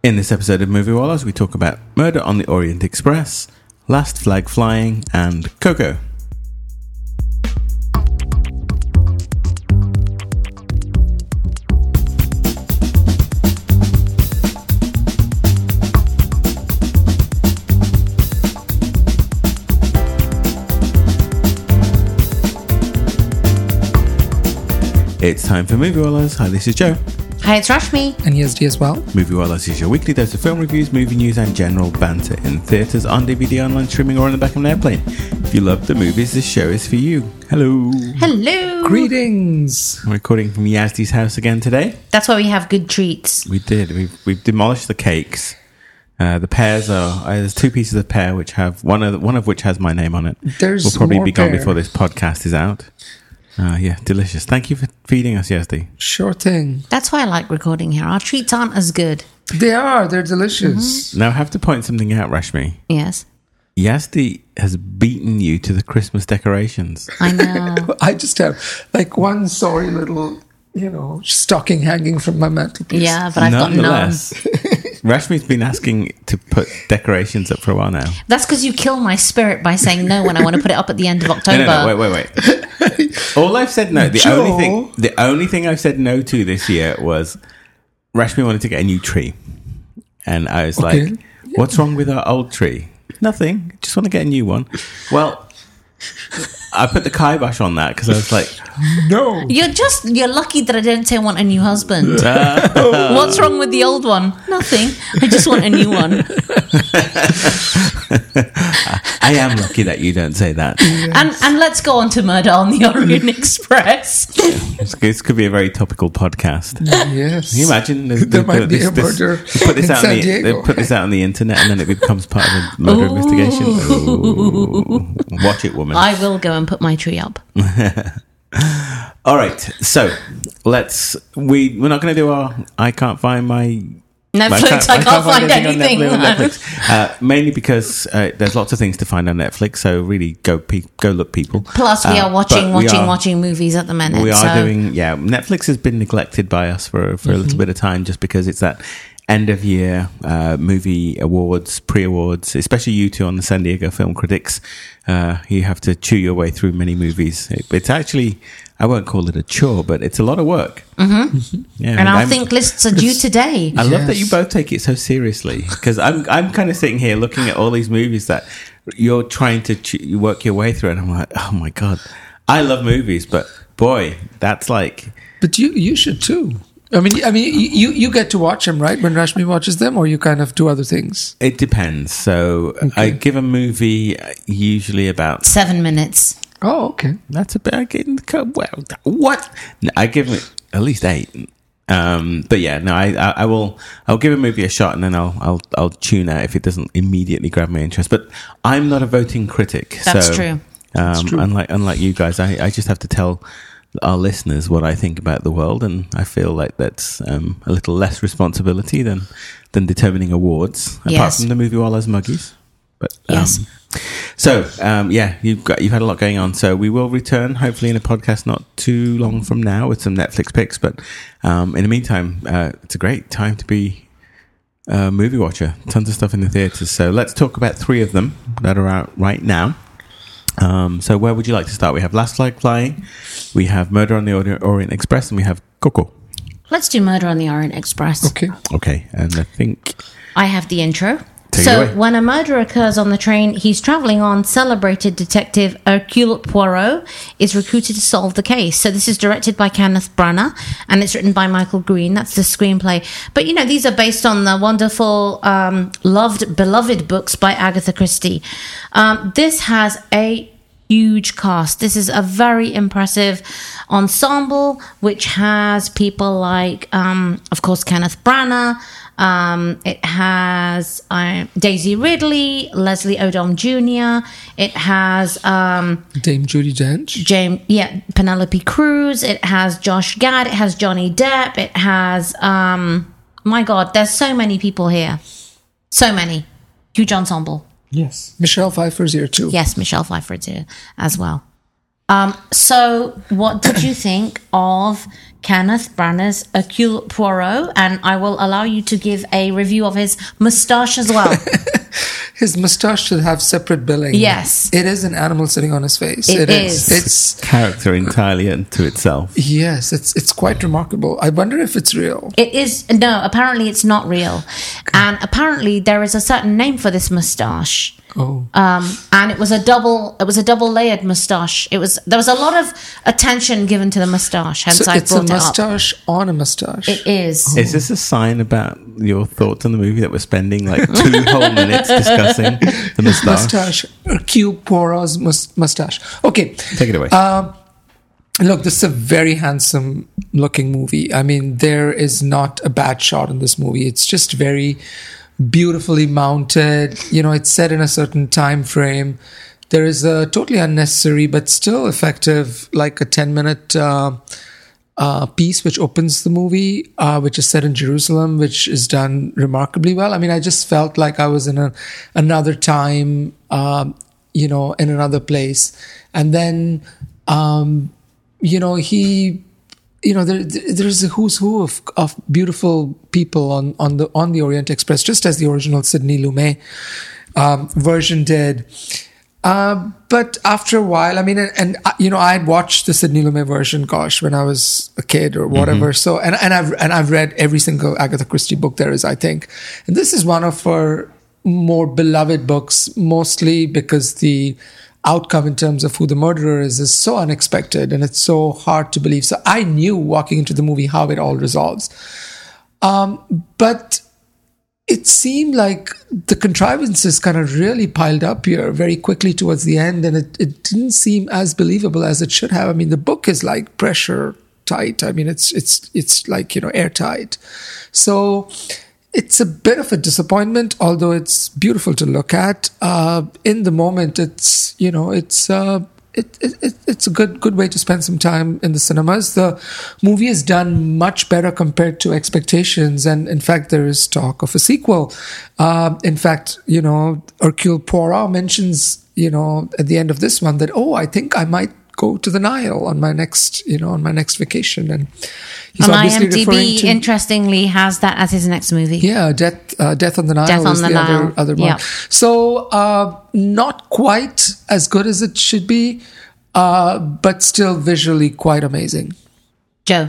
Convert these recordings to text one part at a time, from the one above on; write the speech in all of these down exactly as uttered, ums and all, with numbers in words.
In this episode of Movie Wallahs, we talk about Murder on the Orient Express, Last Flag Flying, and Coco. It's time for Movie Wallahs. Hi, this is Joe. Hi, it's Rashmi. And Yazdi as well. Movie Wallahs is your weekly dose of film reviews, movie news, and general banter in theatres, on D V D, online streaming, or on the back of an airplane. If you love the movies, this show is for you. Hello. Hello. Greetings. I'm recording from Yazdi's house again today. That's why we have good treats. We did. We've, we've demolished the cakes. Uh, the pears are... Uh, there's two pieces of pear, which have... One of, one of which has my name on it. There's Will probably more be gone pear. before this podcast is out. Uh, yeah, delicious. Thank you for feeding us, Yazdi. Sure thing. That's why I like recording here. Our treats aren't as good. They are. They're delicious. Now, I have to point something out, Rashmi. Yes. Yazdi has beaten you to the Christmas decorations. I know. I just have like one sorry little, you know, stocking hanging from my mantelpiece. Yeah, but I've got none. Nonetheless, Rashmi's been asking to put decorations up for a while now. That's because you kill my spirit by saying no when I want to put it up at the end of October. No, no, no, wait, wait, wait. All I've said no. The Joe. only thing, the only thing I've said no to this year was Rashmi wanted to get a new tree, and I was Okay. like, "What's wrong with our old tree? Nothing. Just want to get a new one." Well, I put the kibosh on that because I was like, No. You're just, you're lucky that I didn't say I want a new husband. Uh, What's wrong with the old one? Nothing. I just want a new one. I am lucky that you don't say that. And and let's go on to Murder on the Orient Express. This, this could be a very topical podcast. Yes. Can you imagine? This, There might be a this- murder they put this in out San on the, they Diego. put this out on the internet, and then it becomes part of a murder Ooh. investigation. Ooh. Watch it, woman. I will go and put my tree up. All right, so let's. We we're not going to do our. I can't find my. Netflix, I can't, find anything. on Netflix, on Netflix. Uh, mainly because uh, there's lots of things to find on Netflix. So really, go pe- go look, people. Plus, we Uh, are watching, but we watching, are- watching movies at the minute. We are so. doing, yeah. Netflix has been neglected by us for for a little bit of time, just because it's that end of year uh, movie awards, pre awards, especially you two on the San Diego Film Critics. Uh, you have to chew your way through many movies. It, it's actually, I won't call it a chore, but it's a lot of work. Mm-hmm. Yeah, And our I'm- think lists are due today. I love that Yes. you both take it so seriously, because I'm I'm kind of sitting here looking at all these movies that you're trying to ch- you work your way through, and I'm like, oh my god, I love movies, but boy, that's like. But you you should too. I mean, I mean, you you get to watch them, right? When Rashmi watches them, or you kind of do other things. It depends. So I give a movie usually about. Seven minutes. Oh, okay. That's a bit. I get, well, what? No, I give it at least eight. Um, but yeah, no, I, I, I will. I'll give a movie a shot, and then I'll, I'll, I'll tune out if it doesn't immediately grab my interest. But I'm not a voting critic. That's so, true. Um, That's true. Unlike, unlike you guys, I, I just have to tell our listeners what I think about the world, and I feel like that's um, a little less responsibility than than determining awards, apart Yes. from the Movie Wallahs muggies. But um, Yes. so um, yeah, you've got you've had a lot going on. So we will return hopefully in a podcast not too long from now with some Netflix picks. But um, in the meantime, uh, it's a great time to be a movie watcher. Tons of stuff in the theaters. So let's talk about three of them that are out right now. Um, so where would you like to start? We have Last Flag Flying, we have Murder on the Ori- Orient Express, and we have Coco. Let's do Murder on the Orient Express. Okay. Okay, and I think I have the intro. Take it so, away. when a murder occurs on the train, he's traveling on. Celebrated detective Hercule Poirot is recruited to solve the case. So, this is directed by Kenneth Branagh, and it's written by Michael Green. That's the screenplay. But you know, these are based on the wonderful, um, loved, beloved books by Agatha Christie. Um, this has a huge cast. This is a very impressive ensemble, which has people like, um, of course, Kenneth Branagh. Um, it has uh, Daisy Ridley, Leslie Odom Junior It has um, Dame Judi Dench. James, yeah, Penelope Cruz. It has Josh Gad. It has Johnny Depp. It has, um, my God, there's so many people here. So many. Huge ensemble. Yes. Michelle Pfeiffer's here too. Yes, Michelle Pfeiffer's here as well. Um, so, what did you think of Kenneth Branagh's Hercule Poirot, and I will allow you to give a review of his moustache as well. His moustache should have separate billing. Yes. It is an animal sitting on his face. It it is. is. It's Character entirely unto itself. Yes, it's it's quite remarkable. I wonder if it's real. It is. No, apparently it's not real. And apparently there is a certain name for this moustache. Oh. Um, and it was a double. It was a double layered moustache. It was. There was a lot of attention given to the moustache. Hence, So I it's a brought it up. moustache on a moustache. It is. Is this a sign about your thoughts on the movie that we're spending like two whole minutes discussing the moustache? Moustache. Hercule Poirot's mus- moustache. Okay. Take it away. Um, look, this is a very handsome looking movie. I mean, there is not a bad shot in this movie. It's just very beautifully mounted. You know, it's set in a certain time frame. There is a totally unnecessary but still effective, like a ten minute uh, uh, piece which opens the movie, uh, which is set in Jerusalem, which is done remarkably well. I mean, I just felt like I was in a, another time, um, you know, in another place. And then, um, you know, he... You know, there, there's a who's who of, of beautiful people on, on the on the Orient Express, just as the original Sidney Lumet um, version did. Uh, but after a while, I mean, and, and uh, you know, I had watched the Sidney Lumet version, gosh, when I was a kid or whatever. Mm-hmm. So, and and I've and I've read every single Agatha Christie book there is, I think, and this is one of her more beloved books, mostly because the outcome in terms of who the murderer is is so unexpected and it's so hard to believe. So I knew walking into the movie how it all resolves. Um, but it seemed like the contrivances kind of really piled up here very quickly towards the end, and it, it didn't seem as believable as it should have. I mean, the book is like pressure tight. I mean, it's it's it's like, you know, airtight. So it's a bit of a disappointment, although it's beautiful to look at. Uh, in the moment, it's, you know, it's uh, it, it, it's a good good way to spend some time in the cinemas. The movie is done much better compared to expectations, and in fact, there is talk of a sequel. Uh, in fact, you know, Hercule Poirot mentions, you know, at the end of this one that, oh, I think I might go to the Nile on my next, you know, on my next vacation. And he's and obviously referring IMDb, to, interestingly, has that as his next movie. yeah, Death, uh, Death on the Nile Death on is the the Nile. other, other one. Yeah. So, uh, not quite as good as it should be, uh, but still visually quite amazing. Joe.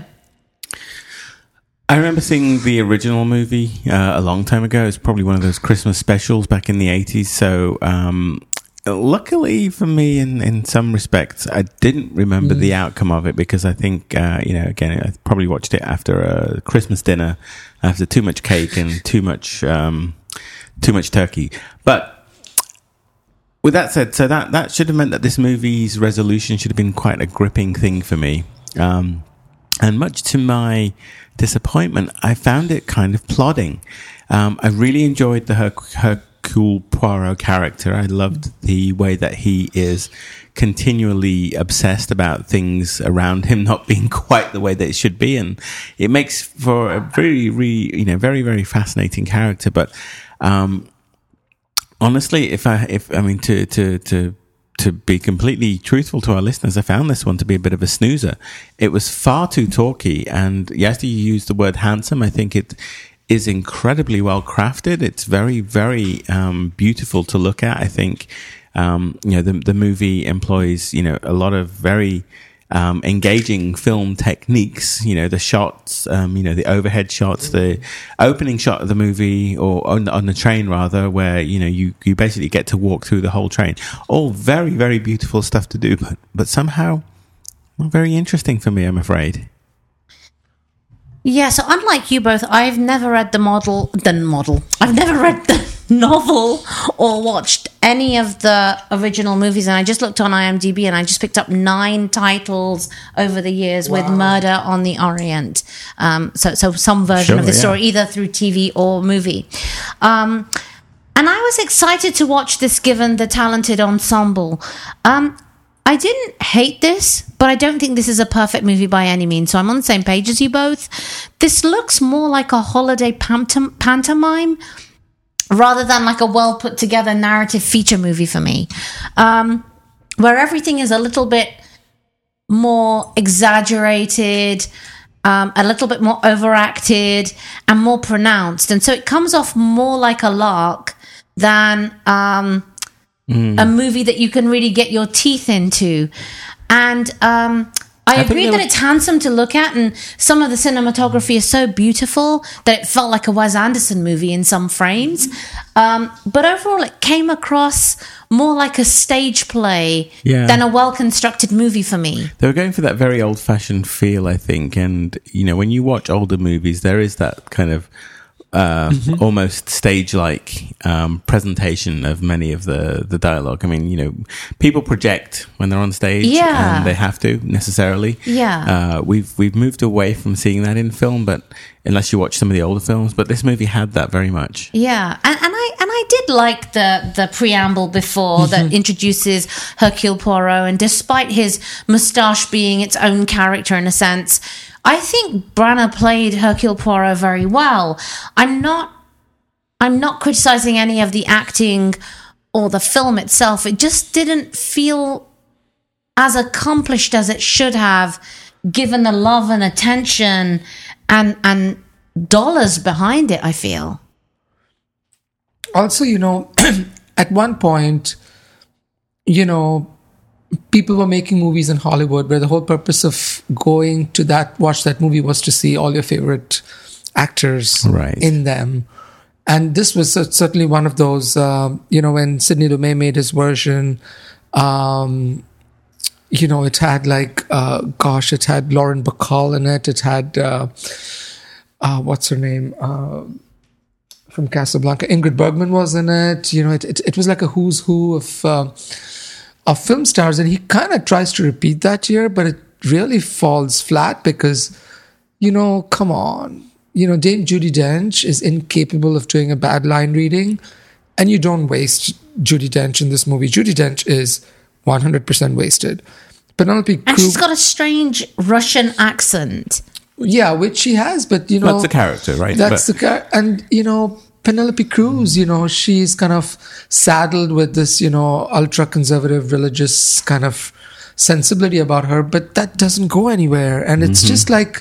I remember seeing the original movie uh, a long time ago. It's probably one of those Christmas specials back in the eighties. So, um, luckily for me, in, in some respects, I didn't remember mm. the outcome of it because I think, uh, you know, again, I probably watched it after a Christmas dinner, after too much cake and too much, um, too much turkey. But with that said, so that, that should have meant that this movie's resolution should have been quite a gripping thing for me. Um, and much to my disappointment, I found it kind of plodding. Um, I really enjoyed the her, her Hercule Poirot character. I loved the way that he is continually obsessed about things around him not being quite the way that it should be, and it makes for a very, really, you know, very, very fascinating character. But um, honestly, if I, if I mean, to to to to be completely truthful to our listeners, I found this one to be a bit of a snoozer. It was far too talky, and yes, you used the word handsome. I think it is incredibly well crafted. It's very, very um, beautiful to look at. I think, um, you know, the the movie employs, you know, a lot of very um, engaging film techniques. You know, the shots, um, you know, the overhead shots, the opening shot of the movie, or on, on the train rather, where, you know, you, you basically get to walk through the whole train. All very, very beautiful stuff to do, but, but somehow not very interesting for me, I'm afraid. Yeah, so unlike you both, I've never read the model, the model. I've never read the novel or watched any of the original movies, and I just looked on IMDb and I just picked up nine titles over the years wow. with Murder on the Orient. Um, so, so some version sure, of the yeah. story, either through T V or movie. Um, and I was excited to watch this given the talented ensemble. Um, I didn't hate this, but I don't think this is a perfect movie by any means. So I'm on the same page as you both. This looks more like a holiday pantom- pantomime rather than like a well put together narrative feature movie for me, um, where everything is a little bit more exaggerated. um, a little bit more overacted and more pronounced. And so it comes off more like a lark than um, mm. a movie that you can really get your teeth into. And um, I, I agree that was- it's handsome to look at, and some of the cinematography is so beautiful that it felt like a Wes Anderson movie in some frames. Um, but overall, it came across more like a stage play yeah. than a well-constructed movie for me. They were going for that very old-fashioned feel, I think. And, you know, when you watch older movies, there is that kind of uh, mm-hmm. almost stage-like um, presentation of many of the, the dialogue. I mean, you know, people project when they're on stage, yeah. and they have to necessarily. Yeah, uh, we've we've moved away from seeing that in film, but unless you watch some of the older films, but this movie had that very much. Yeah, and, and I and I did like the the preamble before mm-hmm. that introduces Hercule Poirot, and despite his moustache being its own character in a sense, I think Branagh played Hercule Poirot very well. I'm not I'm not criticizing any of the acting or the film itself. It just didn't feel as accomplished as it should have, given the love and attention and and dollars behind it, I feel. Also, you know, at one point, you know, people were making movies in Hollywood where the whole purpose of going to that, watch that movie was to see all your favorite actors right. in them. And this was certainly one of those, uh, you know, when Sidney Lumet made his version, um, you know, it had like, uh, gosh, it had Lauren Bacall in it. It had, uh, uh, what's her name? Uh, from Casablanca. Ingrid Bergman was in it. You know, it, it, it was like a who's who of, uh, of film stars. And he kind of tries to repeat that here, but it really falls flat because, you know, come on. You know, Dame Judi Dench is incapable of doing a bad line reading, and you don't waste Judi Dench in this movie. Judi Dench is one hundred percent wasted. Penelope Cruz, and she's got a strange Russian accent. Yeah, which she has, but you know, that's the character, right? That's but- the character, and you know, Penelope Cruz, you know, she's kind of saddled with this, you know, ultra conservative religious kind of sensibility about her, but that doesn't go anywhere, and it's mm-hmm. just like.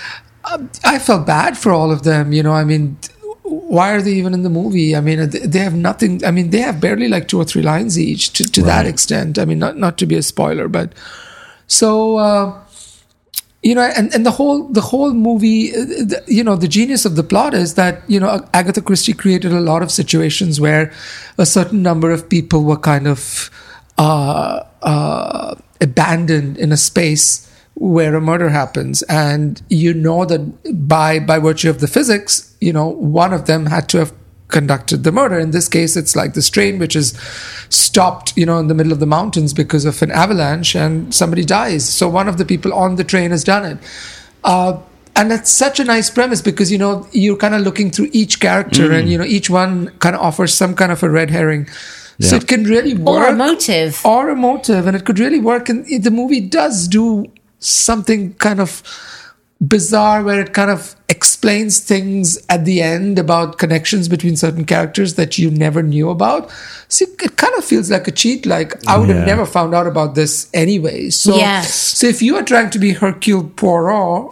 I felt bad for all of them, you know, I mean, why are they even in the movie? I mean, they have nothing, I mean, they have barely like two or three lines each to, to right. that extent. I mean, not, not to be a spoiler, but so, uh, you know, and, and the whole, the whole movie, the, you know, the genius of the plot is that, you know, Agatha Christie created a lot of situations where a certain number of people were kind of, uh, uh, abandoned in a space where a murder happens, and you know that by by virtue of the physics, you know, one of them had to have conducted the murder. In this case, it's like this train which is stopped, you know, in the middle of the mountains because of an avalanche, and somebody dies. So one of the people on the train has done it. Uh, and that's such a nice premise because, you know, you're kind of looking through each character mm. and, you know, each one kind of offers some kind of a red herring. Yeah. So it can really work. Or a motive. Or a motive. And it could really work. And the movie does do something kind of bizarre where it kind of explains things at the end about connections between certain characters that you never knew about. So it kind of feels like a cheat. Like I would yeah. have never found out about this anyway. So, yes. so if you are trying to be Hercule Poirot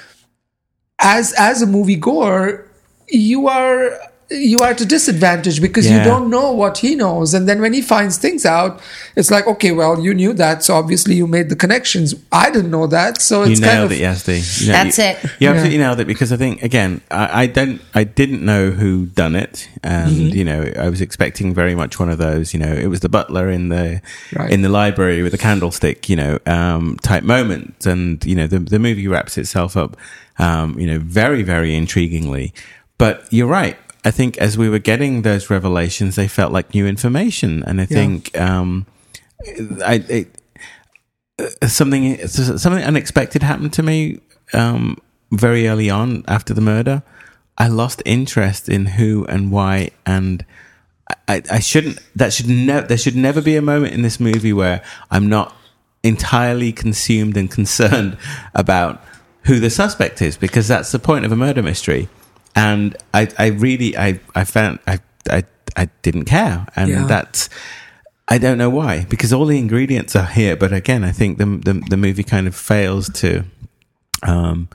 as as a moviegoer, you are you are at a disadvantage because yeah. you don't know what he knows. And then when he finds things out, it's like, okay, well, you knew that, so obviously you made the connections. I didn't know that, so it's you nailed kind of, it, Yazdi. You know, That's you, it. You absolutely yeah. nailed it because I think again, I, I don't, I didn't know who done it, and mm-hmm. you know, I was expecting very much one of those. You know, it was the butler in the right. in the library with the candlestick, you know, um, type moment, and you know, the the movie wraps itself up, um, you know, very very intriguingly. But you're right. I think as we were getting those revelations, they felt like new information, and I think yeah. um, I, it, uh, something something unexpected happened to me um, very early on after the murder. I lost interest in who and why, and I, I shouldn't. That should never. There should never be a moment in this movie where I'm not entirely consumed and concerned about who the suspect is, because that's the point of a murder mystery. And I, I really, I, I found, I, I, I didn't care. And yeah. that's, I don't know why, because all the ingredients are here. But again, I think the, the, the movie kind of fails to, um,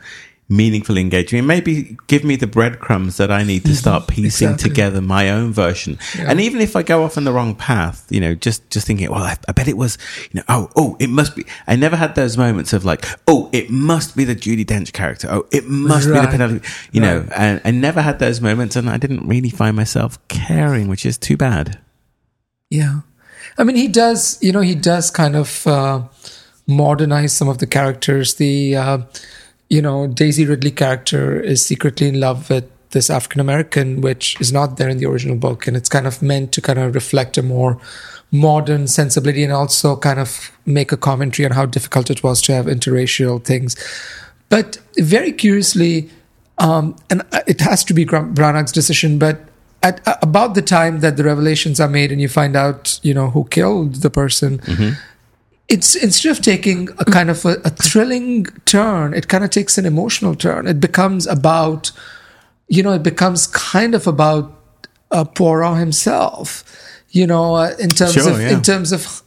meaningfully engaging. And maybe give me the breadcrumbs that I need to start piecing Exactly. together my own version. Yeah. And even if I go off on the wrong path, you know, just, just thinking, well, I, I bet it was, you know, oh, oh, it must be. I never had those moments of like, oh, it must be the Judi Dench character. Oh, it must be the Right. Penelope, you know, Right. and I never had those moments, and I didn't really find myself caring, which is too bad. Yeah. I mean, he does, you know, he does kind of uh, modernize some of the characters. The, uh, you know, Daisy Ridley character is secretly in love with this African American, which is not there in the original book. And it's kind of meant to kind of reflect a more modern sensibility and also kind of make a commentary on how difficult it was to have interracial things. But very curiously, um, and it has to be Branagh's decision, but at uh, about the time that the revelations are made and you find out, you know, who killed the person, mm-hmm. it's instead of taking a kind of a, a thrilling turn, it kind of takes an emotional turn. It becomes about, you know, it becomes kind of about uh, Poirot himself, you know, uh, in terms Sure, of yeah. in terms of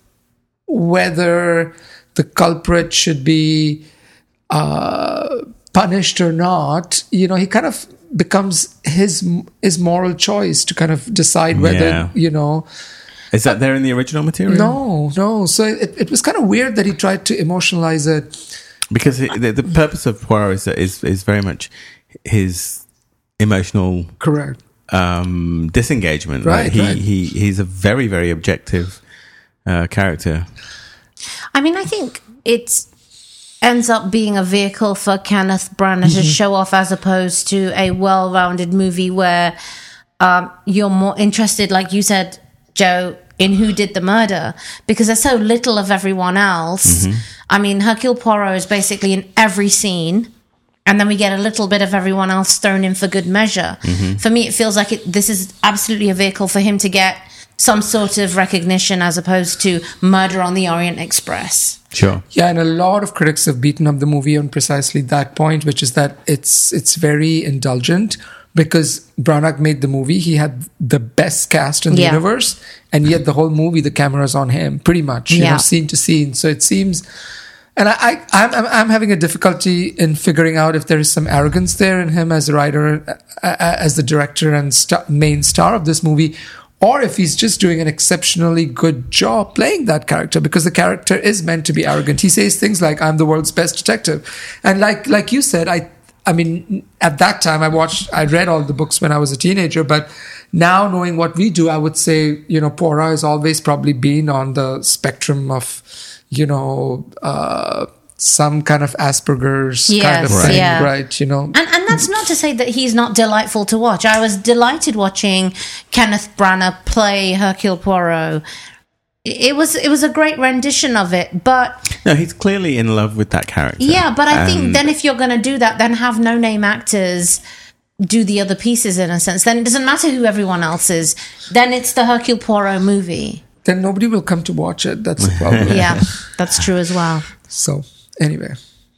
whether the culprit should be uh, punished or not. You know, he kind of becomes his his moral choice to kind of decide whether, Yeah. you know. Is that there in the original material? No, no. So it, it was kind of weird that he tried to emotionalize it. Because it, the, the purpose of Poirot is, is is very much his emotional Correct. um, disengagement. Right, He right. he he's a very very objective uh, character. I mean, I think it ends up being a vehicle for Kenneth Branagh Mm-hmm. to show off, as opposed to a well-rounded movie where um, you're more interested, like you said, Joe, in who did the murder, because there's so little of everyone else. Mm-hmm. I mean, Hercule Poirot is basically in every scene, and then we get a little bit of everyone else thrown in for good measure. Mm-hmm. For me, it feels like it, this is absolutely a vehicle for him to get some sort of recognition, as opposed to Murder on the Orient Express. Sure. Yeah, and a lot of critics have beaten up the movie on precisely that point, which is that it's it's very indulgent. Because Branagh made the movie, he had the best cast in the Yeah. universe, and yet the whole movie, the camera's on him, pretty much, you Yeah. know, scene to scene. So it seems, and I, I I'm, I'm I'm having a difficulty in figuring out if there is some arrogance there in him as a writer, uh, as the director and star, main star of this movie, or if he's just doing an exceptionally good job playing that character, because the character is meant to be arrogant. He says things like, "I'm the world's best detective," and like like you said, I. I mean, at that time, I watched, I read all the books when I was a teenager, but now knowing what we do, I would say, you know, Poirot has always probably been on the spectrum of, you know, uh, some kind of Asperger's kind of Yes, thing, yeah. right? You know, And, and that's not to say that he's not delightful to watch. I was delighted watching Kenneth Branagh play Hercule Poirot. It was it was a great rendition of it, but No, he's clearly in love with that character. yeah, but I think And- then if you're going to do that, then have no name actors do the other pieces in a sense. Then it doesn't matter who everyone else is. Then it's the Hercule Poirot movie. then nobody will come to watch it. That's the problem. Yeah, that's true as well. So, anyway.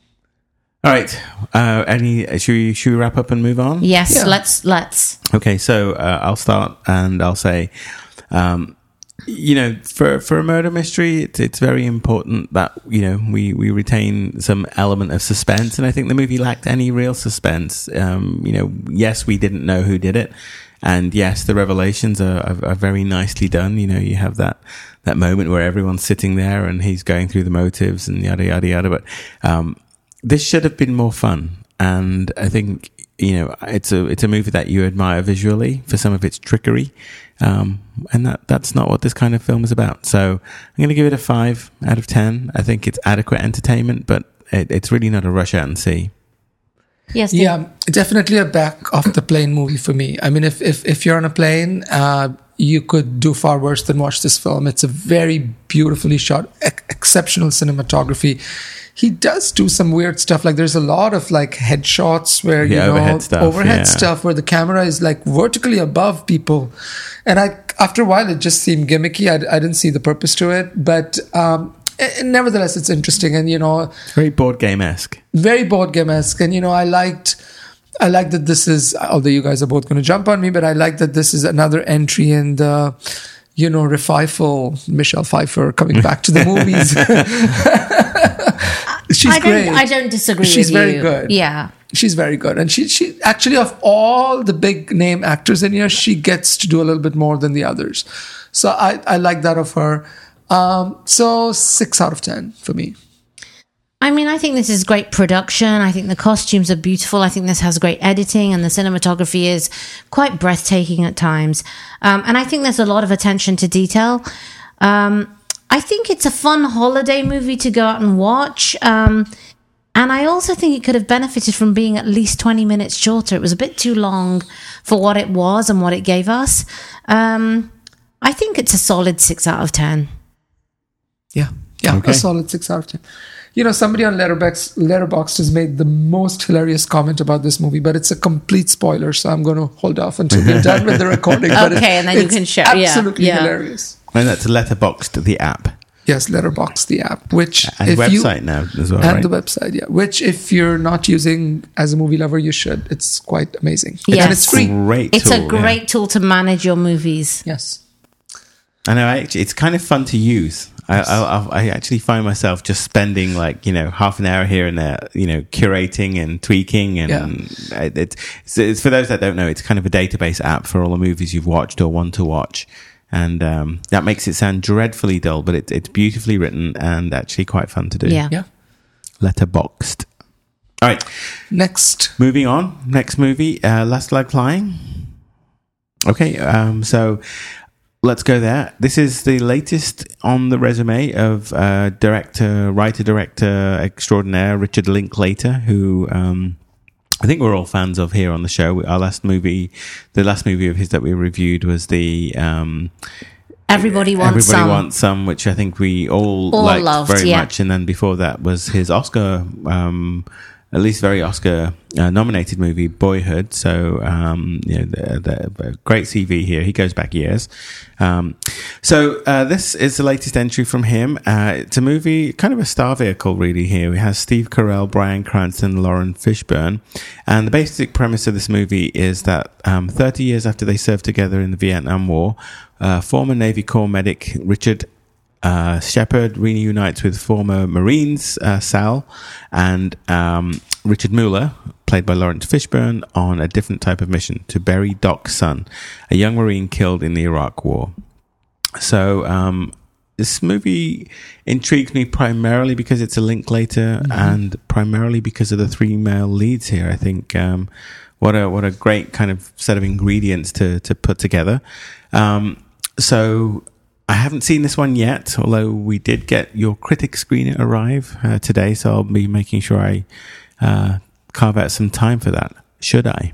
All right. Uh, any? Should we should we wrap up and move on? Yes, Yeah. let's let's. Okay. So uh, I'll start and I'll say, um, you know, for for a murder mystery, it's it's very important that you know we we retain some element of suspense, and I think the movie lacked any real suspense. Um, you know, yes, we didn't know who did it, and yes, the revelations are, are, are very nicely done. You know, you have that that moment where everyone's sitting there and he's going through the motives and yada yada yada. But um, this should have been more fun, and I think you know it's a it's a movie that you admire visually for some of its trickery. Um, and that, that's not what this kind of film is about. So I'm going to give it a five out of ten. I think it's adequate entertainment, but it, it's really not a rush out and see. Yes. Dave. Yeah, definitely a back off the plane movie for me. I mean, if if, if you're on a plane, uh, you could do far worse than watch this film. It's a very beautifully shot, ex- exceptional cinematography. He does do some weird stuff. Like there's a lot of like headshots where, Yeah, you know, overhead stuff, overhead yeah. stuff where the camera is like vertically above people. And I, after a while, it just seemed gimmicky. I, I didn't see the purpose to it, but, um, eh, nevertheless, it's interesting. And, you know, Very board game-esque. very board game-esque. And, you know, I liked, I like that this is, although you guys are both going to jump on me, but I like that this is another entry in the, you know, revival, Michelle Pfeiffer coming back to the movies. she's I don't, great. I don't disagree She's with you. very good. Yeah. She's very good. And she, she actually, of all the big name actors in here, she gets to do a little bit more than the others. So I, I like that of her. Um, so six out of ten for me. I mean, I think this is great production. I think the costumes are beautiful. I think this has great editing, and the cinematography is quite breathtaking at times. Um, and I think there's a lot of attention to detail. Um, I think it's a fun holiday movie to go out and watch. Um, and I also think it could have benefited from being at least twenty minutes shorter. It was a bit too long for what it was and what it gave us. Um, I think it's a solid six out of ten. Yeah. Yeah. Okay. A solid six out of ten. You know, somebody on Letterboxd, Letterboxd has made the most hilarious comment about this movie, but it's a complete spoiler, so I'm going to hold off until we're done with the recording. But Okay, it, and then you it's can share. Yeah, absolutely yeah. hilarious. And that's Letterboxd, the app. Yes, Letterboxd, the app, which And if website you, now as well, and right? the website, yeah, which if you're not using as a movie lover, you should. It's quite amazing, Yes. and it's free. Great It's tool, a great yeah. tool to manage your movies. Yes. I know, I actually, it's kind of fun to use. I, I, I actually find myself just spending like, you know, half an hour here and there, you know, curating and tweaking. And Yeah. it, it's, it's, it's, for those that don't know, it's kind of a database app for all the movies you've watched or want to watch. And um, that makes it sound dreadfully dull, but it, it's beautifully written and actually quite fun to do. Yeah. Yeah. Letterboxd. All right. Next. Moving on. Next movie, uh, Last Flag Flying. Okay. Um, so let's go there. This is the latest on the resume of uh, director, writer-director extraordinaire Richard Linklater, who um, I think we're all fans of here on the show. Our last movie, the last movie of his that we reviewed was the um, Everybody wants Everybody some. Wants Some, which I think we all, All liked loved, very yeah. much. And then before that was his Oscar, um, at least very Oscar uh, nominated movie, Boyhood. So, um, you know, the, the great C V here. He goes back years. Um, so, uh, this is the latest entry from him. Uh, it's a movie, kind of a star vehicle, really, here. We have Steve Carell, Bryan Cranston, Lauren Fishburne. And the basic premise of this movie is that, um, thirty years after they served together in the Vietnam War, uh, former Navy Corps medic Richard Uh, Shepard reunites with former Marines uh, Sal and um, Richard Mueller, played by Lawrence Fishburne, on a different type of mission to bury Doc's son, a young Marine killed in the Iraq War. So um, this movie intrigues me primarily because it's a Linklater mm-hmm. and primarily because of the three male leads here. I think um, what a what a great kind of set of ingredients to to put together. Um, so. I haven't seen this one yet, although we did get your critic screener arrive uh, today, so I'll be making sure I uh, carve out some time for that. Should I?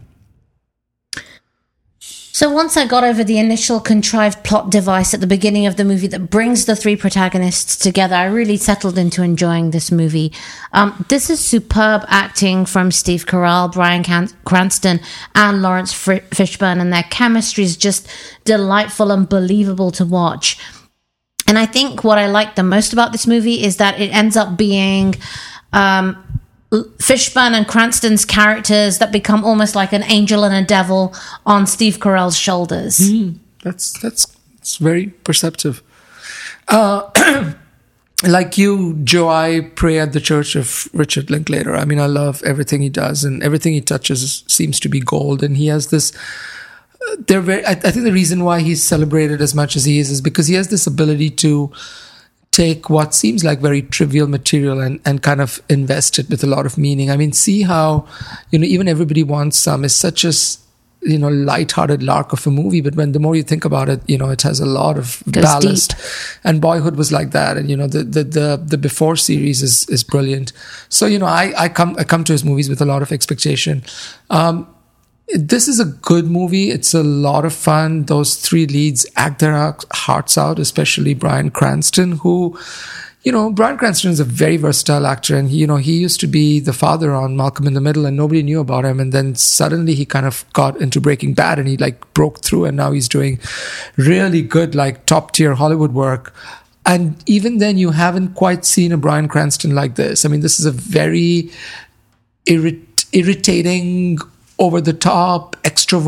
So once I got over the initial contrived plot device at the beginning of the movie that brings the three protagonists together, I really settled into enjoying this movie. Um, this is superb acting from Steve Carell, Bryan Can- Cranston, and Lawrence F- Fishburne, and their chemistry is just delightful and believable to watch. And I think what I like the most about this movie is that it ends up being um, Fishburne and Cranston's characters that become almost like an angel and a devil on Steve Carell's shoulders. Mm, that's that's that's very perceptive. Uh, like you, Joe, I pray at the church of Richard Linklater. I mean, I love everything he does, and everything he touches seems to be gold. And he has this. Uh, they're very. I, I think the reason why he's celebrated as much as he is is because he has this ability to take what seems like very trivial material and, and kind of invest it with a lot of meaning. I mean, see how, you know, even Everybody Wants Some is such a, you know, lighthearted lark of a movie, but when the more you think about it, you know, it has a lot of Goes ballast. deep. And Boyhood was like that. And, you know, the, the, the, the Before series is, is brilliant. So, you know, I, I come, I come to his movies with a lot of expectation. Um, This is a good movie. It's a lot of fun. Those three leads act their hearts out, especially Bryan Cranston, who, you know, Bryan Cranston is a very versatile actor. And, you know, he used to be the father on Malcolm in the Middle and nobody knew about him. And then suddenly he kind of got into Breaking Bad and he like broke through and now he's doing really good, like top tier Hollywood work. And even then you haven't quite seen a Bryan Cranston like this. I mean, this is a very irrit- irritating, over the top,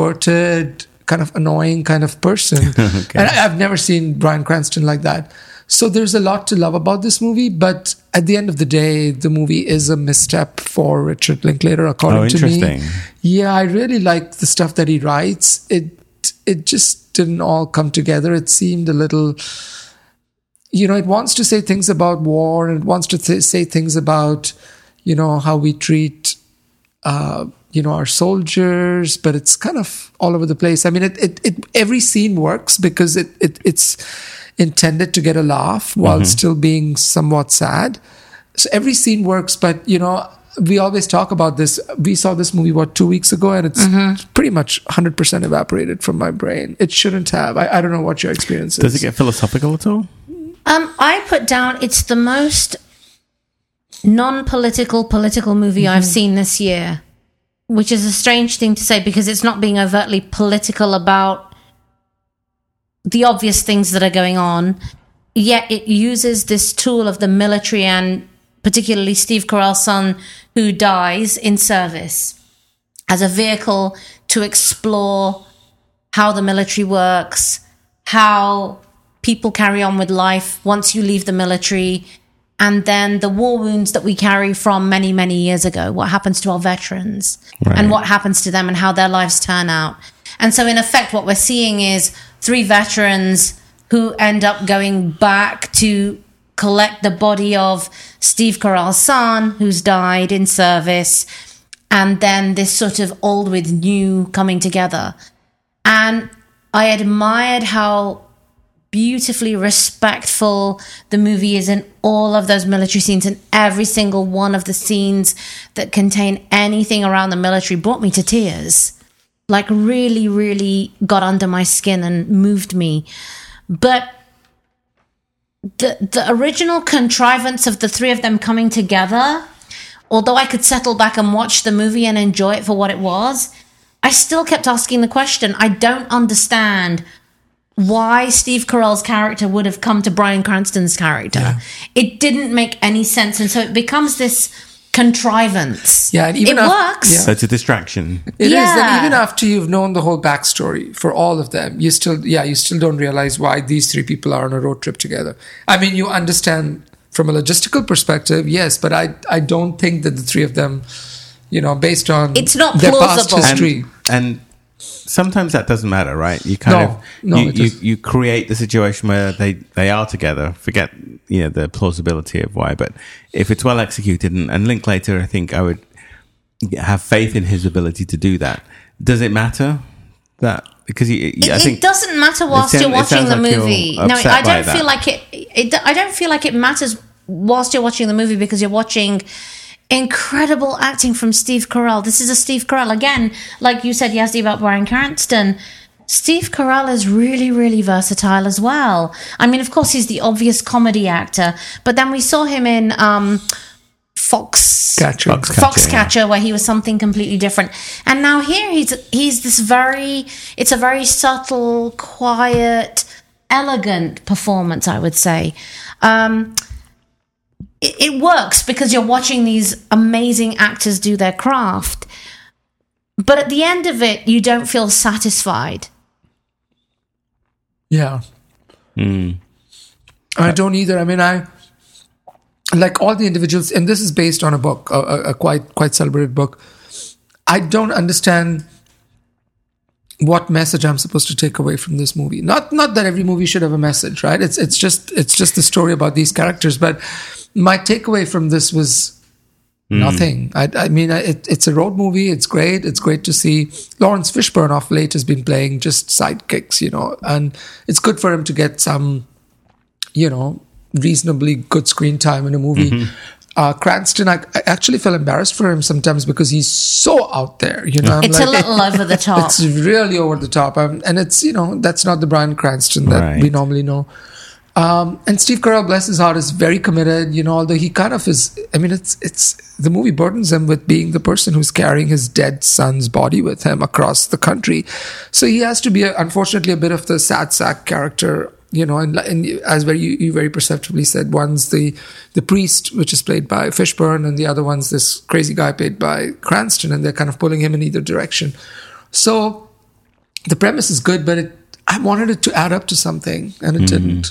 extroverted, kind of annoying kind of person. Okay. And I've never seen Bryan Cranston like that. So there's a lot to love about this movie, but at the end of the day, the movie is a misstep for Richard Linklater, according Oh, to me. interesting. Yeah, I really like the stuff that he writes. It it just didn't all come together. It seemed a little, you know, it wants to say things about war, and it wants to th- say things about, you know, how we treat, uh, you know, our soldiers, but it's kind of all over the place. I mean, it, it, it every scene works because it, it it's intended to get a laugh while Mm-hmm. still being somewhat sad. So every scene works, but, you know, we always talk about this. We saw this movie, what, two weeks ago, and it's Mm-hmm. pretty much one hundred percent evaporated from my brain. It shouldn't have. I, I don't know what your experience is. Does it get philosophical at all? Um, I put down it's the most non-political political movie I've seen this year, which is a strange thing to say because it's not being overtly political about the obvious things that are going on, yet it uses this tool of the military and particularly Steve Carell's son who dies in service as a vehicle to explore how the military works, how people carry on with life once you leave the military, and then the war wounds that we carry from many, many years ago, what happens to our veterans Right. and what happens to them and how their lives turn out. And so in effect, what we're seeing is three veterans who end up going back to collect the body of Steve Carell's son, who's died in service, and then this sort of old with new coming together. And I admired how beautifully respectful the movie is in all of those military scenes, and every single one of the scenes that contain anything around the military brought me to tears. Like really, really got under my skin and moved me. But the the original contrivance of the three of them coming together, although I could settle back and watch the movie and enjoy it for what it was, I still kept asking the question. I don't understand why Steve Carell's character would have come to Bryan Cranston's character. Yeah. It didn't make any sense. And so it becomes this contrivance. Yeah, and even it af- works. yeah. So it's a distraction. It is Yeah. that even after you've known the whole backstory for all of them, you still, yeah, you still don't realize why these three people are on a road trip together. I mean, you understand from a logistical perspective, yes, but I, I don't think that the three of them, you know, based on It's not their past plausible. history. And, and sometimes that doesn't matter, right? You kind No, of no, you, it you, doesn't. you create the situation where they, they are together. Forget you know the plausibility of why, but if it's well executed, and, and Linklater, I think I would have faith in his ability to do that. Does it matter that because he, It, I think it doesn't matter whilst it you're sound- it watching sounds the like you're movie. No, upset I by don't that. feel like it, it. I don't feel like it matters whilst you're watching the movie because you're watching incredible acting from Steve Carell. This is a Steve Carell again, like you said, Yazdi, about Bryan Cranston. Steve Carell is really, really versatile as well. I mean, of course, he's the obvious comedy actor, but then we saw him in um, Fox. Catcher. Foxcatcher, Foxcatcher, yeah. where he was something completely different, and now here he's he's this very it's a very subtle, quiet, elegant performance, I would say. Um, it, it works because you're watching these amazing actors do their craft, but at the end of it, you don't feel satisfied. Yeah. Mm. I don't either. I mean, I like all the individuals, and this is based on a book, a, a, a quite quite celebrated book. I don't understand what message I'm supposed to take away from this movie. Not not that every movie should have a message, right? It's it's just it's just the story about these characters. But my takeaway from this was nothing. I, I mean, it, it's a road movie. It's great. It's great to see Lawrence Fishburne off late has been playing just sidekicks, you know, and it's good for him to get some, you know, reasonably good screen time in a movie. Mm-hmm. Uh, Cranston, I, I actually feel embarrassed for him sometimes because he's so out there, you know. I'm It's like, a little over the top. It's really over the top. Um, and it's, you know, that's not the Bryan Cranston that Right. we normally know. Um, and Steve Carell, bless his heart, is very committed, you know, although he kind of is, I mean, it's, it's, the movie burdens him with being the person who's carrying his dead son's body with him across the country. So he has to be, a, unfortunately, a bit of the sad sack character, you know, and, and as very, you, you very perceptively said, one's the, the priest, which is played by Fishburne, and the other one's this crazy guy played by Cranston, and they're kind of pulling him in either direction. So the premise is good, but it, I wanted it to add up to something, and it mm-hmm. didn't.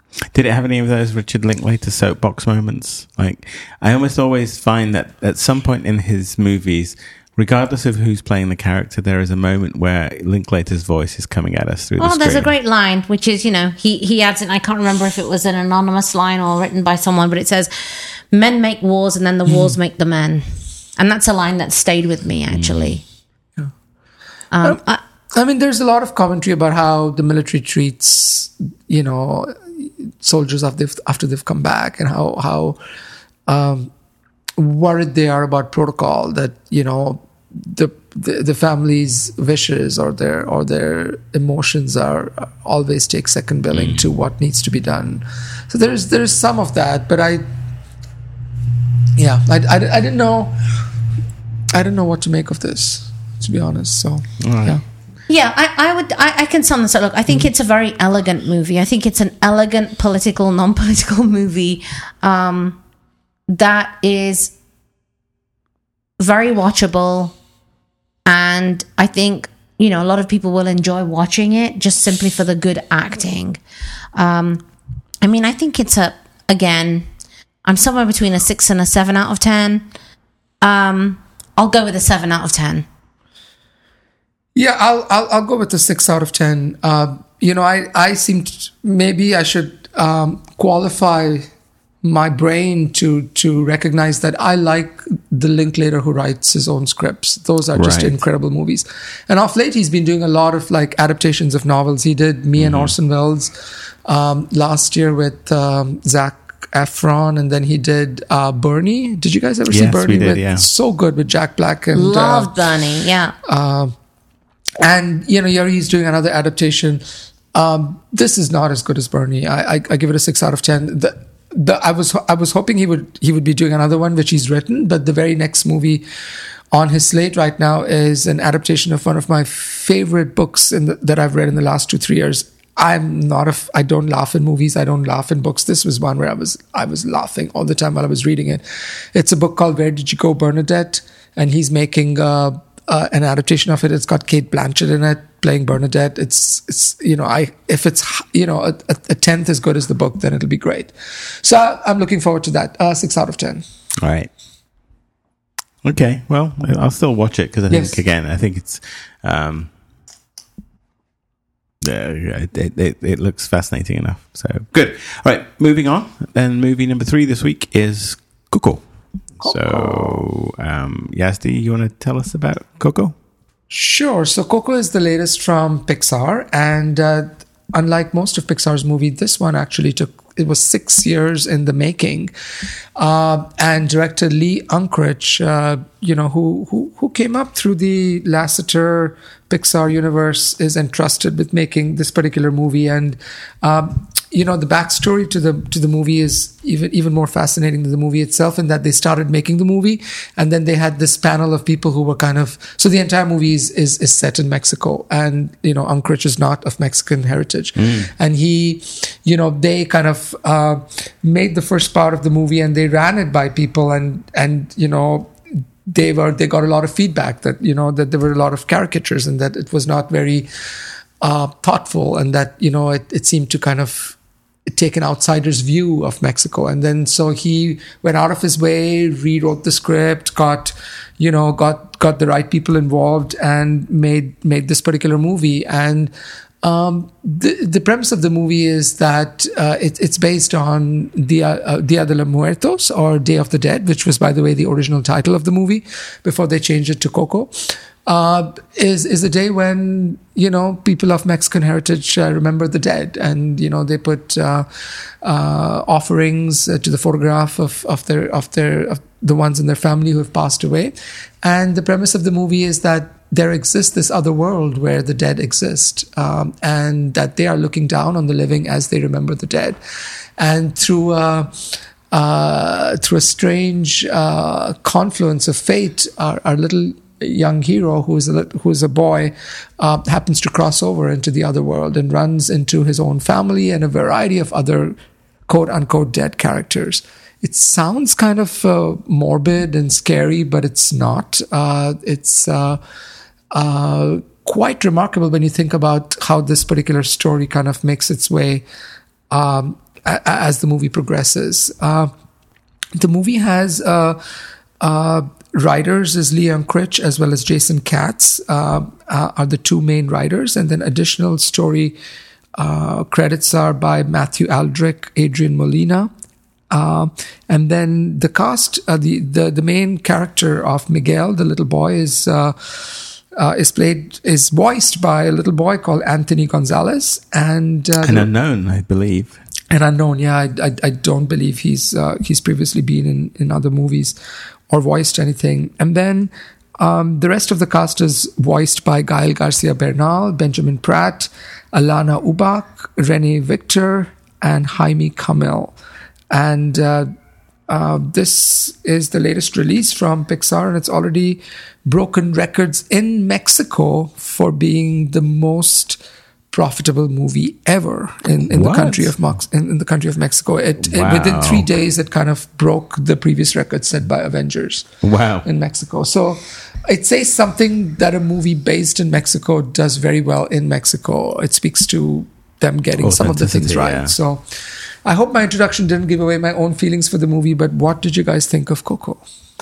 Did it have any of those Richard Linklater soapbox moments? Like, I almost always find that at some point in his movies, regardless of who's playing the character, there is a moment where Linklater's voice is coming at us through oh, the screen. There's a great line, which is, you know, he, he adds it, I can't remember if it was an anonymous line or written by someone, but it says, men make wars and then the wars mm. make the men. And that's a line that stayed with me, actually. Mm. Yeah. Um, um, I, I mean, there's a lot of commentary about how the military treats, you know, soldiers after they've, after they've come back, and how, how um, worried they are about protocol, that, you know, the, the the family's wishes or their or their emotions are always take second billing mm. to what needs to be done. So there's there's some of that, but I yeah I, I, I didn't know I didn't know what to make of this, to be honest. So right. yeah yeah I, I would I, I can sum this up. Look, I think mm. it's a very elegant movie. I think it's an elegant political non-political movie um, that is very watchable. And I think, you know, a lot of people will enjoy watching it just simply for the good acting. Um, I mean, I think it's a, again, I'm somewhere between a six and a seven out of ten. Um, I'll go with a seven out of ten. Yeah, I'll I'll, I'll go with a six out of ten. Uh, you know, I, I seem to, maybe I should um, qualify my brain to to recognize that I like the Linklater who writes his own scripts. Those are just right. incredible movies. And off late, he's been doing a lot of like adaptations of novels. He did Me mm-hmm. and Orson Welles um, last year with um, Zac Efron, and then he did uh, Bernie. Did you guys ever yes, see Bernie? We did, with, yeah. So good with Jack Black and love uh, Bernie. Yeah. Uh, and you know, here he's doing another adaptation. Um, this is not as good as Bernie. I, I, I give it a six out of ten. The, The, I was I was hoping he would he would be doing another one which he's written, but the very next movie on his slate right now is an adaptation of one of my favorite books in the, that I've read in the last two three years. I'm not a f- I don't laugh in movies. I don't laugh in books. This was one where I was I was laughing all the time while I was reading it. It's a book called Where Did You Go, Bernadette? And he's making uh, uh, an adaptation of it. It's got Cate Blanchett in it playing Bernadette. It's, it's you know, I if it's, you know, a, a tenth as good as the book, then it'll be great. So I'm looking forward to that. Uh, six out of ten. All right. Okay. Well, I'll still watch it because I yes. think, again, I think it's, um, uh, it, it, it looks fascinating enough. So good. All right. Moving on. Then movie number three this week is Coco. Coco. So, um, Yazdi, you want to tell us about Coco? Sure. So Coco is the latest from Pixar, and uh, unlike most of Pixar's movies, this one actually took, it was six years in the making. Uh, and director Lee Unkrich, uh, you know, who, who, who came up through the Lasseter Pixar universe, is entrusted with making this particular movie. And, um, you know, the backstory to the to the movie is even even more fascinating than the movie itself, in that they started making the movie and then they had this panel of people who were kind of, so the entire movie is is, is set in Mexico, and you know, Unkrich is not of Mexican heritage, mm. and he, you know, they kind of uh, made the first part of the movie and they ran it by people, and and you know, they were they got a lot of feedback that, you know, that there were a lot of caricatures and that it was not very uh, thoughtful, and that, you know, it, it seemed to kind of take an outsider's view of Mexico. And then so he went out of his way, rewrote the script, got, you know, got got the right people involved, and made made this particular movie. And um, the the premise of the movie is that uh, it, it's based on Dia, uh, Dia de los Muertos, or Day of the Dead, which was, by the way, the original title of the movie before they changed it to Coco. Uh, is is a day when, you know, people of Mexican heritage uh, remember the dead, and you know, they put uh, uh, offerings uh, to the photograph of of their of their of the ones in their family who have passed away. And the premise of the movie is that there exists this other world where the dead exist, um, and that they are looking down on the living as they remember the dead. And through uh, uh, through a strange uh, confluence of fate, our, our little young hero, who is a who is a boy, uh, happens to cross over into the other world and runs into his own family and a variety of other quote unquote dead characters. It sounds kind of uh, morbid and scary, but it's not. Uh, it's uh, uh, quite remarkable when you think about how this particular story kind of makes its way um, a- as the movie progresses. Uh, the movie has uh, uh, writers is Leon Critch as well as Jason Katz uh, uh, are the two main writers, and then additional story uh, credits are by Matthew Aldrich, Adrian Molina. Uh, and then the cast, uh, the, the the main character of Miguel, the little boy, is uh, uh, is played is voiced by a little boy called Anthony Gonzalez, and uh, an unknown, I believe. An unknown, yeah. I, I, I don't believe he's uh, he's previously been in, in other movies or voiced anything. And then um, the rest of the cast is voiced by Gael Garcia Bernal, Benjamin Pratt, Alana Ubach, Renee Victor, and Jaime Camil. And uh, uh, this is the latest release from Pixar, and it's already broken records in Mexico for being the most profitable movie ever in, in the country of Mox, in, in the country of Mexico. It, wow. it within three days, it kind of broke the previous record set by Avengers. Wow. In Mexico, so it says something that a movie based in Mexico does very well in Mexico. It speaks to them getting some of the things right. Yeah. So I hope my introduction didn't give away my own feelings for the movie, but what did you guys think of Coco?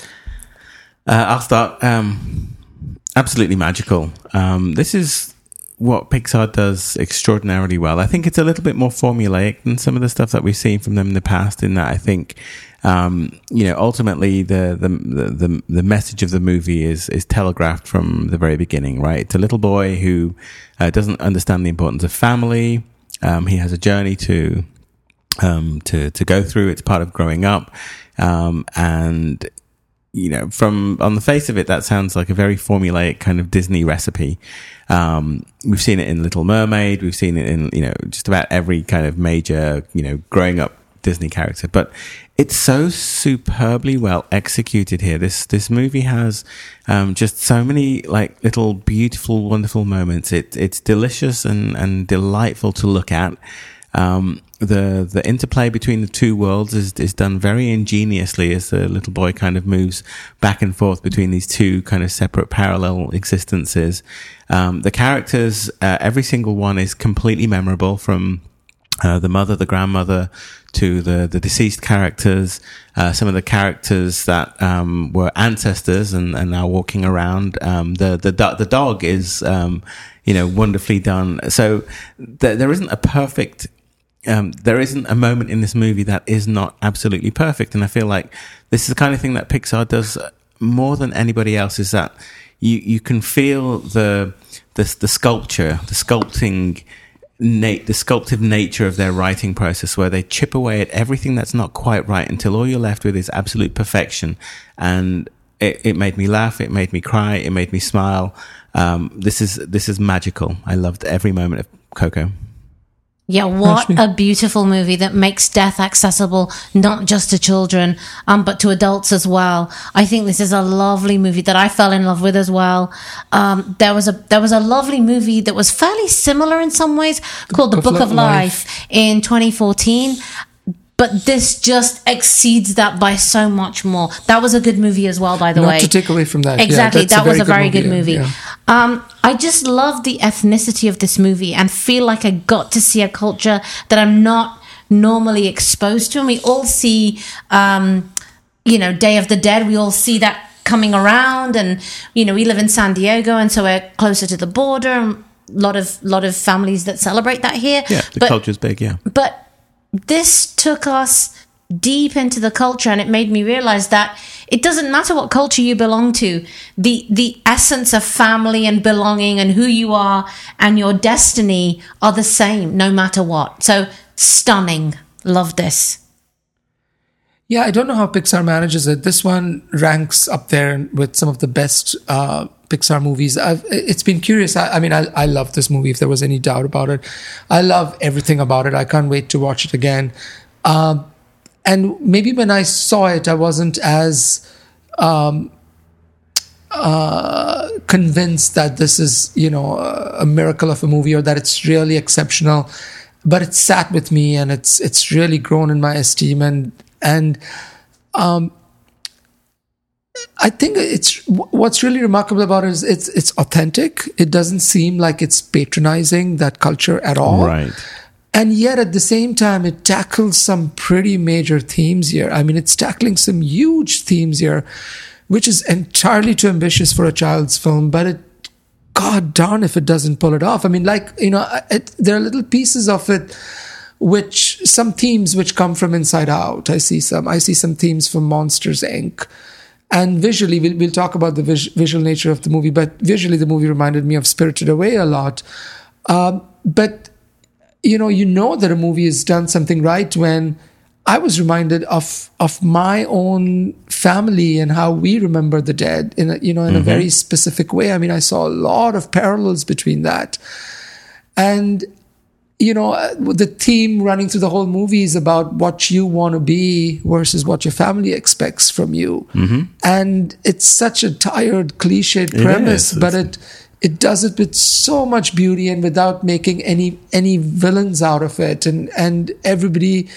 Uh, I'll start. Um, absolutely magical. Um, this is what Pixar does extraordinarily well. I think it's a little bit more formulaic than some of the stuff that we've seen from them in the past, in that I think, um, you know, ultimately the, the, the, the message of the movie is, is telegraphed from the very beginning, right? It's a little boy who uh, doesn't understand the importance of family. Um, he has a journey to, um, to, to go through. It's part of growing up. Um, and, you know, from on the face of it, that sounds like a very formulaic kind of Disney recipe. Um, we've seen it in Little Mermaid. We've seen it in, you know, just about every kind of major, you know, growing up Disney character, but it's so superbly well executed here. This, this movie has, um, just so many like little beautiful, wonderful moments. It, it's delicious and, and delightful to look at. Um, the, the interplay between the two worlds is, is done very ingeniously as the little boy kind of moves back and forth between these two kind of separate parallel existences. Um, the characters, uh, every single one is completely memorable, from, uh, the mother, the grandmother, to the, the deceased characters, uh, some of the characters that, um, were ancestors and, and now walking around. Um, the, the, do- the dog is, um, you know, wonderfully done. So th- there isn't a perfect, Um, there isn't a moment in this movie that is not absolutely perfect. And I feel like this is the kind of thing that Pixar does more than anybody else, is that you, you can feel the, the, the sculpture, the sculpting, na- the sculptive nature of their writing process, where they chip away at everything that's not quite right until all you're left with is absolute perfection. And it, it made me laugh. It made me cry. It made me smile. Um, this is, this is magical. I loved every moment of Coco. Yeah, what a beautiful movie that makes death accessible not just to children, um, but to adults as well. I think this is a lovely movie that I fell in love with as well. Um, there was a there was a lovely movie that was fairly similar in some ways called The Book of Life in twenty fourteen. But this just exceeds that by so much more. That was a good movie as well, by the Not way. Not to take away from that. Exactly. Yeah, that was a very good movie. movie. Yeah. Um, I just love the ethnicity of this movie and feel like I got to see a culture that I'm not normally exposed to. And we all see, um, you know, Day of the Dead. We all see that coming around. And, you know, we live in San Diego, and so we're closer to the border. A lot of, lot of families that celebrate that here. Yeah, the but, culture's big, yeah. But this took us deep into the culture, and it made me realize that it doesn't matter what culture you belong to. The the essence of family and belonging and who you are and your destiny are the same no matter what. So stunning. Love this. Yeah, I don't know how Pixar manages it. This one ranks up there with some of the best uh, Pixar movies. I've, it's been curious. I, I mean, I, I love this movie, if there was any doubt about it. I love everything about it. I can't wait to watch it again. Um, and maybe when I saw it, I wasn't as um, uh, convinced that this is, you know, a miracle of a movie or that it's really exceptional. But it sat with me, and it's it's really grown in my esteem. And and um, I think it's what's really remarkable about it is it's it's authentic. It doesn't seem like it's patronizing that culture at all. Right. and yet at the same time, it tackles some pretty major themes here. I mean, it's tackling some huge themes here, which is entirely too ambitious for a child's film, but it, God darn if it doesn't pull it off. I mean, like, you know, it, there are little pieces of it, which, some themes which come from Inside Out. I see some, I see some themes from Monsters, Incorporated. And visually, we'll, we'll talk about the vis- visual nature of the movie, but visually the movie reminded me of Spirited Away a lot. Um, but, you know, you know that a movie has done something right when I was reminded of of my own family and how we remember the dead in a, you know, in mm-hmm. a very specific way. I mean, I saw a lot of parallels between that. And, you know, the theme running through the whole movie is about what you want to be versus what your family expects from you. Mm-hmm. And it's such a tired, cliched premise, it but it it does it with so much beauty and without making any any villains out of it. And and everybody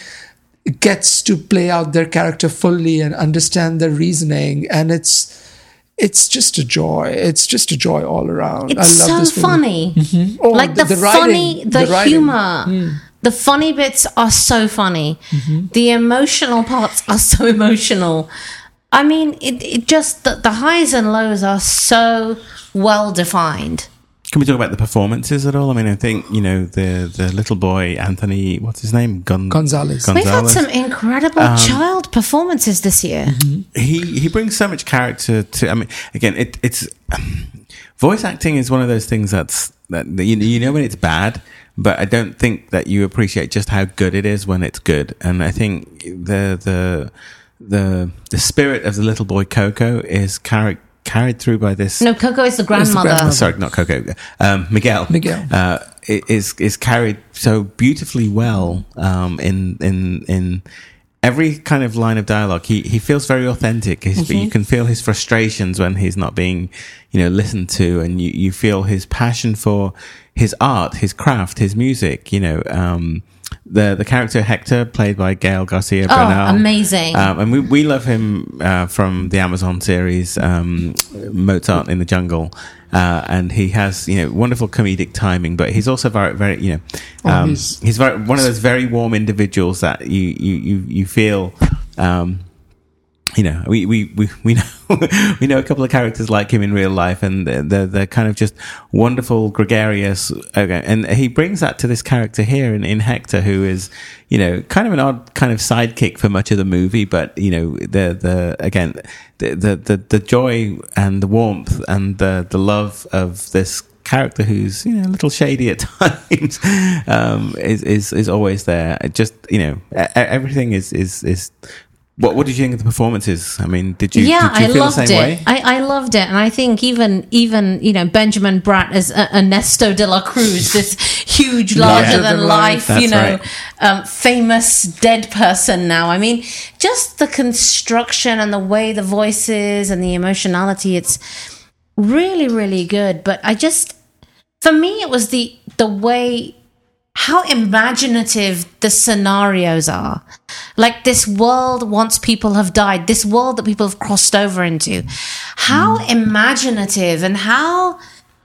gets to play out their character fully and understand their reasoning. And it's It's just a joy. It's just a joy all around. It's I love so this movie. funny. Mm-hmm. Oh, like the, the funny, writing, the, the humor, mm. the funny bits are so funny. Mm-hmm. The emotional parts are so emotional. I mean, it, it just, the, the highs and lows are so well defined. Can we talk about the performances at all? I mean, I think, you know, the the little boy, Anthony, what's his name? Gon- Gonzalez. Gonzalez. We've had some incredible um, child performances this year. Mm-hmm. He he brings so much character to, I mean, again, it, it's, um, voice acting is one of those things that's, that you, you know when it's bad, but I don't think that you appreciate just how good it is when it's good. And I think the, the, the, the spirit of the little boy Coco is character, carried through by this. No, Coco is the grandmother. The grandmother. Sorry, not Coco. Um, Miguel. Miguel uh, is is carried so beautifully well um, in in in every kind of line of dialogue. He he feels very authentic. His, mm-hmm. You can feel his frustrations when he's not being, you know, listened to, and you you feel his passion for his art, his craft, his music. You know. Um, The the character Hector, played by Gael Garcia Bernal. Oh, amazing. Um, and we, we love him uh, from the Amazon series, um, Mozart in the Jungle. Uh, and he has, you know, wonderful comedic timing, but he's also very, very, you know, um, oh, he's, he's very, one of those very warm individuals that you, you, you, you feel, um, you know, we, we, we, we know, we know a couple of characters like him in real life, and they're, they're, they're kind of just wonderful, gregarious. Okay. And he brings that to this character here in, in Hector, who is, you know, kind of an odd kind of sidekick for much of the movie, but, you know, the, the, again, the, the, the, the joy and the warmth and the, the love of this character who's, you know, a little shady at times, um, is, is, is always there. It just, you know, everything is, is, is, What What did you think of the performances? I mean, did you, yeah, did you I feel loved the same it. way? I, I loved it, and I think even even you know Benjamin Bratt as uh, Ernesto de la Cruz, this huge, larger Yeah. than life, That's you know, right. um, famous dead person now. I mean, just the construction and the way the voices and the emotionality, it's really, really good. But I just, for me, it was the the way. How imaginative the scenarios are. Like this world once people have died, this world that people have crossed over into. How mm. imaginative and how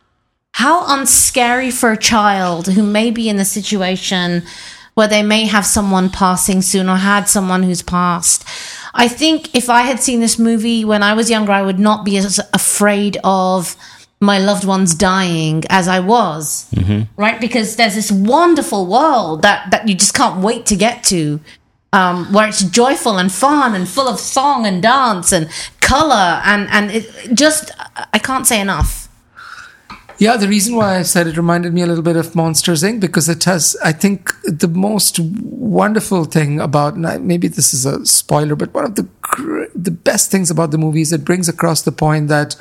how unscary for a child who may be in the situation where they may have someone passing soon or had someone who's passed. I think if I had seen this movie when I was younger, I would not be as afraid of my loved ones dying as I was, mm-hmm. right? Because there's this wonderful world that, that you just can't wait to get to, um, where it's joyful and fun and full of song and dance and color. And, and it just, I can't say enough. Yeah, the reason why I said it reminded me a little bit of Monsters, Incorporated, because it has, I think, the most wonderful thing about, maybe this is a spoiler, but one of the the best things about the movie is it brings across the point that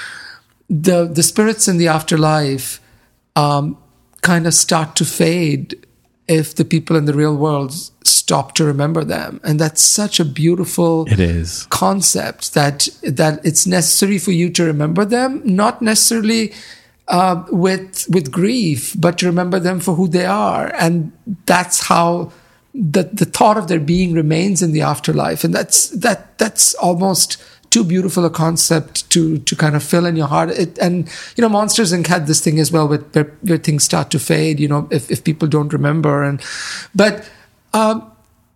the the spirits in the afterlife um, kind of start to fade if the people in the real world stop to remember them. And that's such a beautiful it is. concept that that it's necessary for you to remember them, not necessarily uh, with with grief, but to remember them for who they are. And that's how the the thought of their being remains in the afterlife. And that's that that's almost too beautiful a concept to to kind of fill in your heart. It, and you know, Monsters Incorporated had this thing as well, where, where, where things start to fade. You know, if if people don't remember, and but. Um,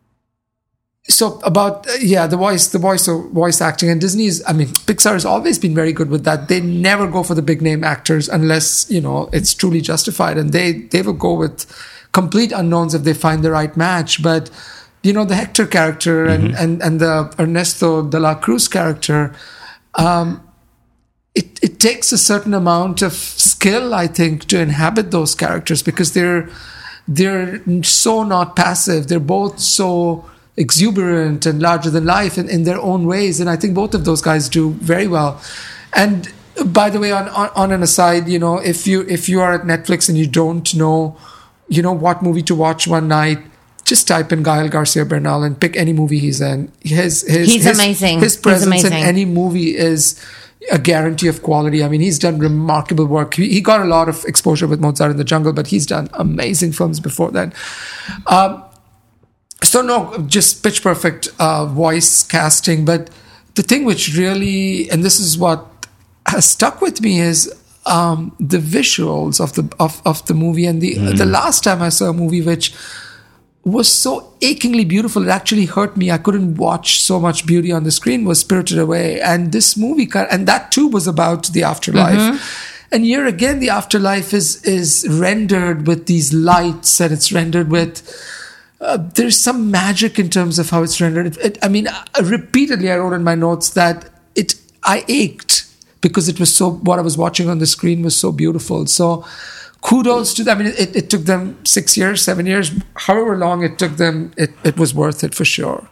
So about uh, yeah, the voice, the voice, or voice acting, and Disney's. I mean, Pixar has always been very good with that. They never go for the big name actors unless you know it's truly justified, and they they will go with complete unknowns if they find the right match. But you know, the Hector character and mm-hmm. and and the Ernesto de la Cruz character, um, it it takes a certain amount of skill, I think, to inhabit those characters because they're they're so not passive. They're both so exuberant and larger than life in, in their own ways. And I think both of those guys do very well. And by the way, on, on, on an aside, you know, if you if you are at Netflix and you don't know, you know, what movie to watch one night, just type in Gael Garcia Bernal and pick any movie he's in. His, his, he's his, amazing. His presence he's amazing. in any movie is a guarantee of quality. I mean, he's done remarkable work. He, he got a lot of exposure with Mozart in the Jungle, but he's done amazing films before that. Um, So no, just pitch perfect uh, voice casting. But the thing which really, and this is what has stuck with me, is um, the visuals of the of, of the movie. And the mm. the last time I saw a movie which was so achingly beautiful, it actually hurt me. I couldn't watch so much beauty on the screen, was Spirited Away. And this movie, and that too was about the afterlife. Mm-hmm. And here again, the afterlife is is rendered with these lights, and it's rendered with. Uh, there's some magic in terms of how it's rendered. It, it, I mean, uh, repeatedly I wrote in my notes that it I ached because it was so. What I was watching on the screen was so beautiful. So, kudos to them. I mean, it, it took them six years, seven years, however long it took them. It, it was worth it for sure.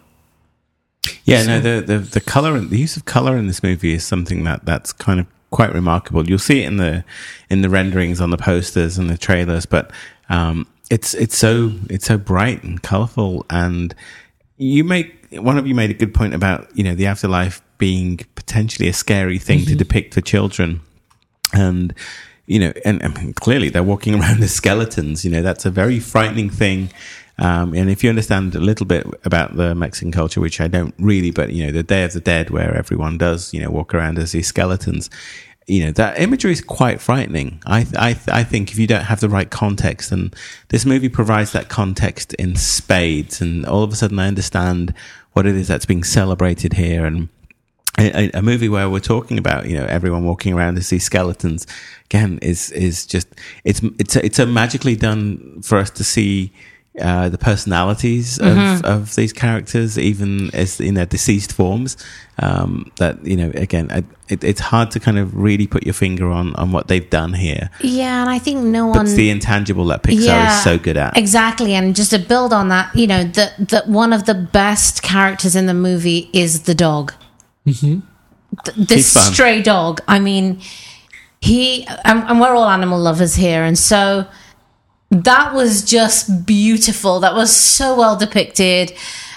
Yeah, so. no, the the the color, the use of color in this movie is something that that's kind of quite remarkable. You'll see it in the in the renderings on the posters and the trailers, but. Um, It's it's so it's so bright and colorful, and you make one of you made a good point about you know the afterlife being potentially a scary thing mm-hmm. to depict for children, and you know and I mean, clearly they're walking around as skeletons. You know that's a very frightening thing, um, and if you understand a little bit about the Mexican culture, which I don't really, but you know the Day of the Dead, where everyone does you know walk around as these skeletons. You know, that imagery is quite frightening. I, I, I think if you don't have the right context, and this movie provides that context in spades, and all of a sudden I understand what it is that's being celebrated here. And a, a movie where we're talking about, you know, everyone walking around as these skeletons, again, is, is just, it's, it's, a, it's a magically done for us to see, uh, the personalities of, mm-hmm. of these characters, even as in their deceased forms. Um, that, you know, again, it, it's hard to kind of really put your finger on, on what they've done here. Yeah, and I think no but one... it's the intangible that Pixar yeah, is so good at. Exactly, and just to build on that, you know, that that one of the best characters in the movie is the dog. Mm-hmm. Th- this stray dog. I mean, he... And, and we're all animal lovers here, and so... That was just beautiful. That was so well depicted.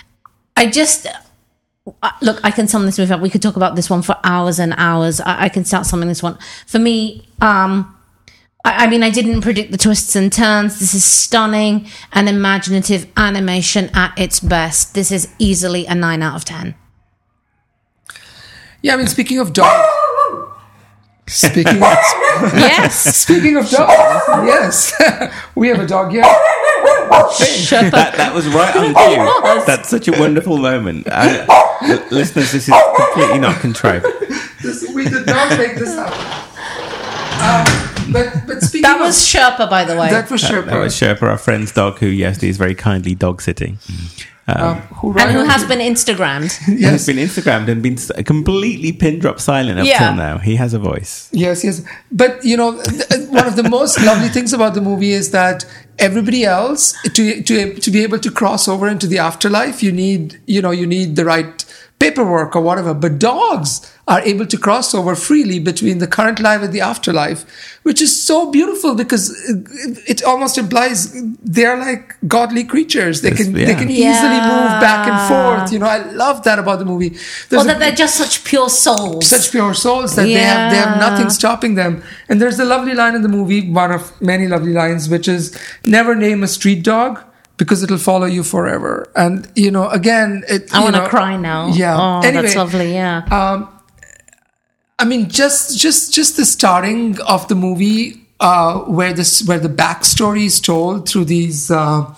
I just... Look, I can sum this movie up. We could talk about this one for hours and hours. I, I can start summing this one. For me, um, I, I mean, I didn't predict the twists and turns. This is stunning and imaginative animation at its best. This is easily a nine out of ten. Yeah, I mean, speaking of dogs... Speaking of... Yes. Speaking of dogs, yes. We have a dog here. That, that was right on cue. That's such a wonderful moment. I, l- listeners, this is completely not contrived. This, we did not make this up. Um, but, but speaking that of, was Sherpa, by the way. That was Sherpa. That, that was Sherpa, our friend's dog, who, yes, is very kindly dog sitting. Um, um, who and who has been Instagrammed. Yes. Has been Instagrammed and been completely pin drop silent up yeah. till now. He has a voice. Yes, yes. But, you know, th- one of the most lovely things about the movie is that everybody else, to, to, to be able to cross over into the afterlife, you need, you know, you need the right paperwork or whatever. But dogs are able to cross over freely between the current life and the afterlife, which is so beautiful because it almost implies they're like godly creatures. They can yeah. they can easily yeah. move back and forth. You know, I love that about the movie. There's or that a, they're just such pure souls. Such pure souls that yeah. they have they have nothing stopping them. And there's a lovely line in the movie, one of many lovely lines, which is never name a street dog, because it'll follow you forever. And, you know, again... It, I want to cry now. Yeah. Oh, anyway, that's lovely, yeah. Um, I mean, just just just the starting of the movie, uh, where this where the backstory is told through these. Uh,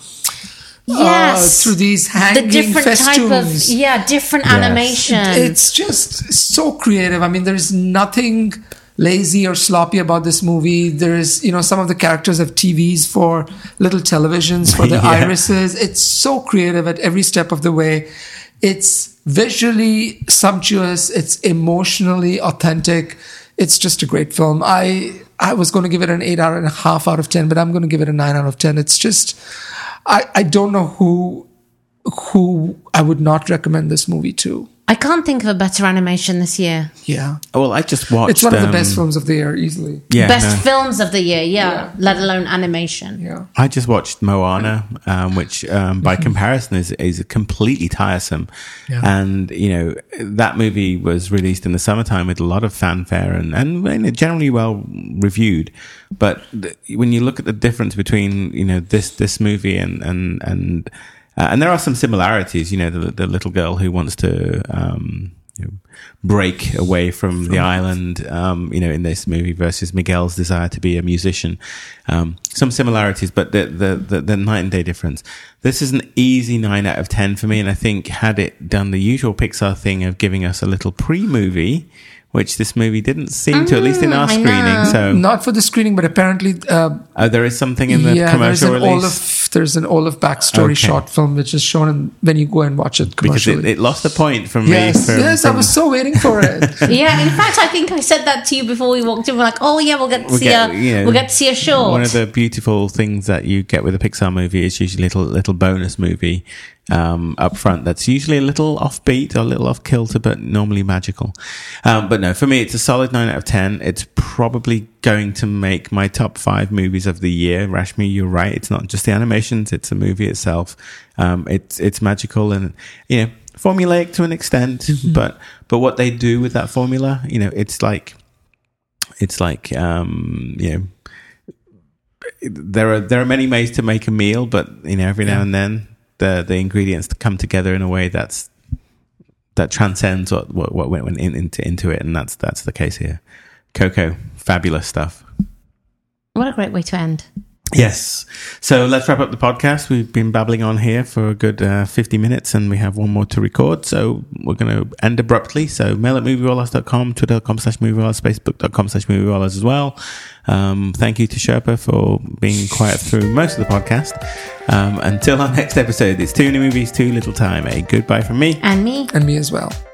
Yes, uh, through these hanging the different festoons. type of yeah, different Yes. animation. It's just so creative. I mean, there's nothing lazy or sloppy about this movie. There's, you know, some of the characters have T Vs for little televisions for the Yeah. irises. It's so creative at every step of the way. It's visually sumptuous. It's emotionally authentic. It's just a great film. I I was going to give it an eight out and a half out of ten, but I'm going to give it a nine out of ten. It's just, I, I don't know who who I would not recommend this movie to. I can't think of a better animation this year. Yeah. Well, I just watched. It's one of the um, best films of the year, easily. Yeah, Best no. films of the year, yeah, Yeah. let alone animation. Yeah. I just watched Moana, um, which um, by comparison is is completely tiresome. Yeah. And you know that movie was released in the summertime with a lot of fanfare and and you know, generally well reviewed. But th- when you look at the difference between you know this this movie and and and uh, and there are some similarities. You know, the the little girl who wants to. Um, you know, break away from the island, um, you know, in this movie versus Miguel's desire to be a musician. Um, some similarities, but the, the, the, the night and day difference. This is an easy nine out of ten for me. And I think had it done the usual Pixar thing of giving us a little pre-movie, which this movie didn't seem to, at least in our I screening. know. So Not for the screening, but apparently, uh, oh, there is something in the yeah, there's commercial an release. Olaf. There's an Olaf backstory Okay. short film which is shown in, when you go and watch it because commercially. it, it lost a point from yes, me. From, yes, I from- was so waiting for it. Yeah, in fact, I think I said that to you before we walked in. We're like, oh yeah, we'll get to We'll see get- a you know, we'll get to see a short. One of the beautiful things that you get with a Pixar movie is usually a little little bonus movie um, up front. That's usually a little offbeat or a little off kilter, but normally magical. Um, but no, for me, it's a solid nine out of ten. It's probably going to make my top five movies of the year. Rashmi, you're right. It's not just the animations; it's the movie itself. Um, it's it's magical and you know formulaic to an extent, Mm-hmm. but but what they do with that formula, you know, it's like it's like um, you know. There are there are many ways to make a meal, but you know every now Yeah. and then the the ingredients come together in a way that's that transcends what what, what went in, into into it, and that's that's the case here. Coco, fabulous stuff. What a great way to end. Yes. So let's wrap up the podcast. We've been babbling on here for a good uh, fifty minutes and we have one more to record. So we're going to end abruptly. So mail at moviewallahs dot com, twitter dot com slash moviewallahs, facebook dot com slash moviewallahs as well. Um, thank you to Sherpa for being quiet through most of the podcast. Um, until our next episode, it's too many movies, too little time. A goodbye from me. And me. And me as well.